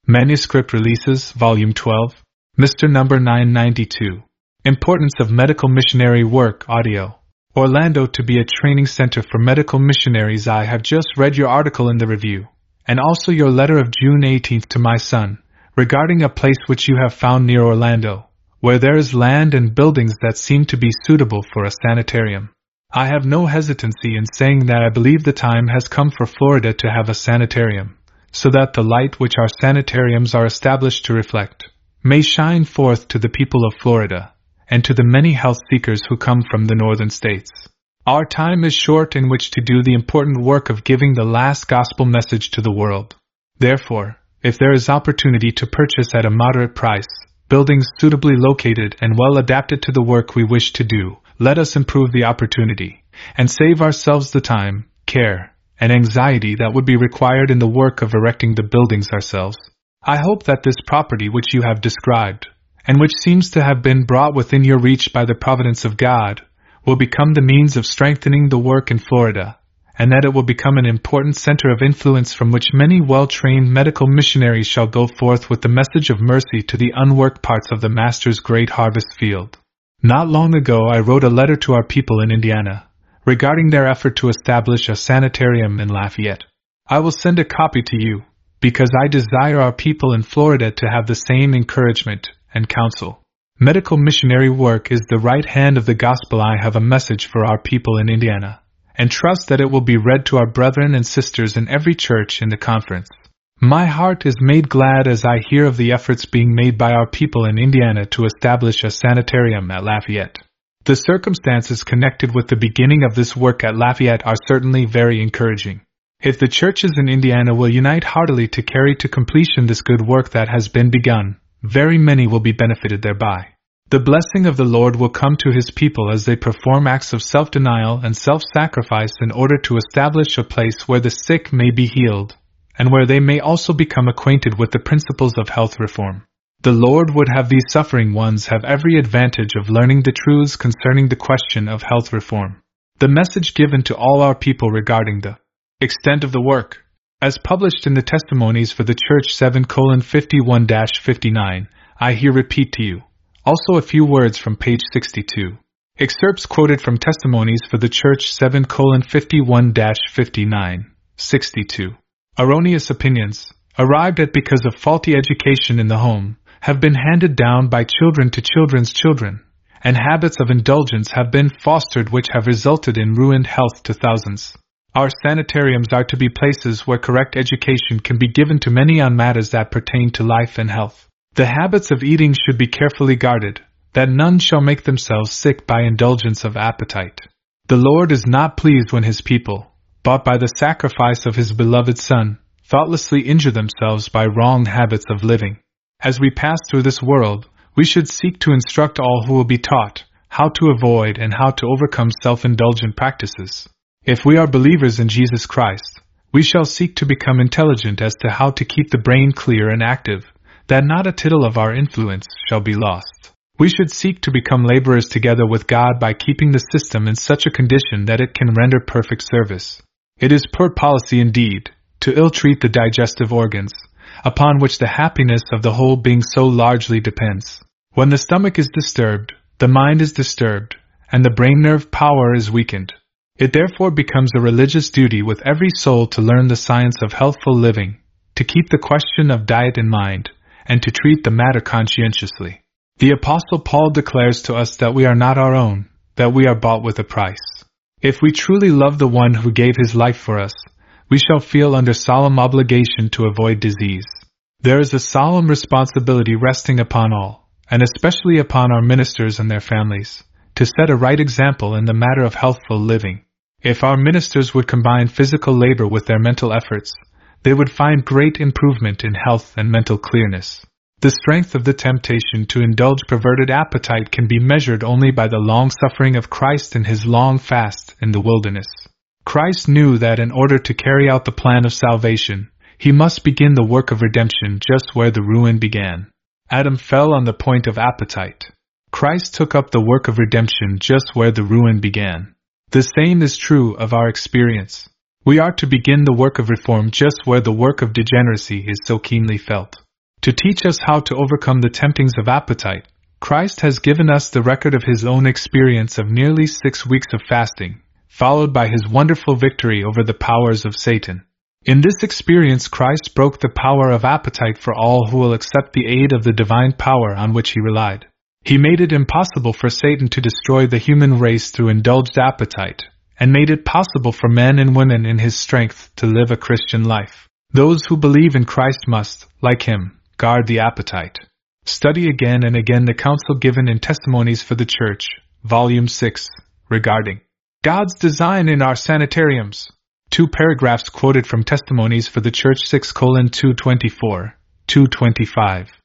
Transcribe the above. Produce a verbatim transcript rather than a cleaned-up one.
Manuscript Releases, Volume twelve, Mister Number nine ninety-two. Importance of Medical Missionary Work, Audio. Orlando to be a training center for medical missionaries. I have just read your article in the review, and also your letter of June eighteenth to my son, regarding a place which you have found near Orlando, where there is land and buildings that seem to be suitable for a sanitarium. I have no hesitancy in saying that I believe the time has come for Florida to have a sanitarium, so that the light which our sanitariums are established to reflect may shine forth to the people of Florida, and to the many health seekers who come from the northern states. Our time is short in which to do the important work of giving the last gospel message to the world. Therefore, if there is opportunity to purchase at a moderate price buildings suitably located and well adapted to the work we wish to do, let us improve the opportunity, and save ourselves the time, care, and anxiety that would be required in the work of erecting the buildings ourselves. I hope that this property which you have described, and which seems to have been brought within your reach by the providence of God, will become the means of strengthening the work in Florida, and that it will become an important center of influence from which many well-trained medical missionaries shall go forth with the message of mercy to the unworked parts of the Master's great harvest field. Not long ago I wrote a letter to our people in Indiana, regarding their effort to establish a sanitarium in Lafayette. I will send a copy to you, because I desire our people in Florida to have the same encouragement and counsel. Medical missionary work is the right hand of the gospel. I have a message for our people in Indiana, and trust that it will be read to our brethren and sisters in every church in the conference. My heart is made glad as I hear of the efforts being made by our people in Indiana to establish a sanitarium at Lafayette. The circumstances connected with the beginning of this work at Lafayette are certainly very encouraging. If the churches in Indiana will unite heartily to carry to completion this good work that has been begun, very many will be benefited thereby. The blessing of the Lord will come to His people as they perform acts of self-denial and self-sacrifice in order to establish a place where the sick may be healed, and where they may also become acquainted with the principles of health reform. The Lord would have these suffering ones have every advantage of learning the truths concerning the question of health reform. The message given to all our people regarding the extent of the work, as published in the Testimonies for the Church seven fifty-one to fifty-nine, I here repeat to you. Also a few words from page sixty-two. Excerpts quoted from Testimonies for the Church seven fifty-one to fifty-nine, sixty-two. Erroneous opinions, arrived at because of faulty education in the home, have been handed down by children to children's children, and habits of indulgence have been fostered which have resulted in ruined health to thousands. Our sanitariums are to be places where correct education can be given to many on matters that pertain to life and health. The habits of eating should be carefully guarded, that none shall make themselves sick by indulgence of appetite. The Lord is not pleased when His people, bought by the sacrifice of His beloved Son, thoughtlessly injure themselves by wrong habits of living. As we pass through this world, we should seek to instruct all who will be taught how to avoid and how to overcome self-indulgent practices. If we are believers in Jesus Christ, we shall seek to become intelligent as to how to keep the brain clear and active, that not a tittle of our influence shall be lost. We should seek to become laborers together with God by keeping the system in such a condition that it can render perfect service. It is poor policy indeed to ill-treat the digestive organs, upon which the happiness of the whole being so largely depends. When the stomach is disturbed, the mind is disturbed, and the brain nerve power is weakened. It therefore becomes a religious duty with every soul to learn the science of healthful living, to keep the question of diet in mind, and to treat the matter conscientiously. The Apostle Paul declares to us that we are not our own, that we are bought with a price. If we truly love the one who gave his life for us, we shall feel under solemn obligation to avoid disease. There is a solemn responsibility resting upon all, and especially upon our ministers and their families, to set a right example in the matter of healthful living. If our ministers would combine physical labor with their mental efforts, they would find great improvement in health and mental clearness. The strength of the temptation to indulge perverted appetite can be measured only by the long suffering of Christ in His long fast in the wilderness. Christ knew that in order to carry out the plan of salvation, He must begin the work of redemption just where the ruin began. Adam fell on the point of appetite. Christ took up the work of redemption just where the ruin began. The same is true of our experience. We are to begin the work of reform just where the work of degeneracy is so keenly felt. To teach us how to overcome the temptings of appetite, Christ has given us the record of his own experience of nearly six weeks of fasting, followed by his wonderful victory over the powers of Satan. In this experience, Christ broke the power of appetite for all who will accept the aid of the divine power on which he relied. He made it impossible for Satan to destroy the human race through indulged appetite, and made it possible for men and women in his strength to live a Christian life. Those who believe in Christ must, like him, guard the appetite. Study again and again the counsel given in Testimonies for the Church, Volume six, regarding God's design in our sanitariums. Two paragraphs quoted from Testimonies for the Church six colon two twenty-four, two twenty-five.